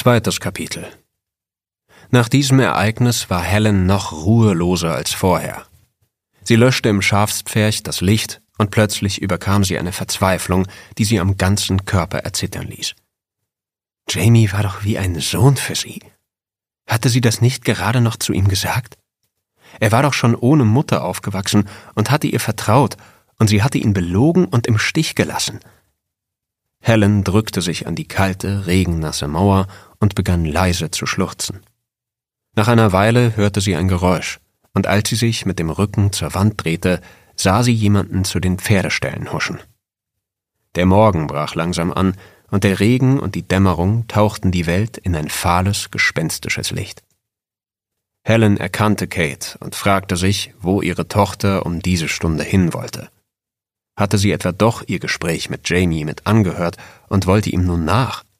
Zweites Kapitel. Nach diesem Ereignis war Helen noch ruheloser als vorher. Sie löschte im Schafspferch das Licht und plötzlich überkam sie eine Verzweiflung, die sie am ganzen Körper erzittern ließ. Jamie war doch wie ein Sohn für sie. Hatte sie das nicht gerade noch zu ihm gesagt? Er war doch schon ohne Mutter aufgewachsen und hatte ihr vertraut, und sie hatte ihn belogen und im Stich gelassen. Helen drückte sich an die kalte, regennasse Mauer und begann leise zu schluchzen. Nach einer Weile hörte sie ein Geräusch, und als sie sich mit dem Rücken zur Wand drehte, sah sie jemanden zu den Pferdeställen huschen. Der Morgen brach langsam an, und der Regen und die Dämmerung tauchten die Welt in ein fahles, gespenstisches Licht. Helen erkannte Kate und fragte sich, wo ihre Tochter um diese Stunde hin wollte. Hatte sie etwa doch ihr Gespräch mit Jamie mit angehört und wollte ihm nun nach?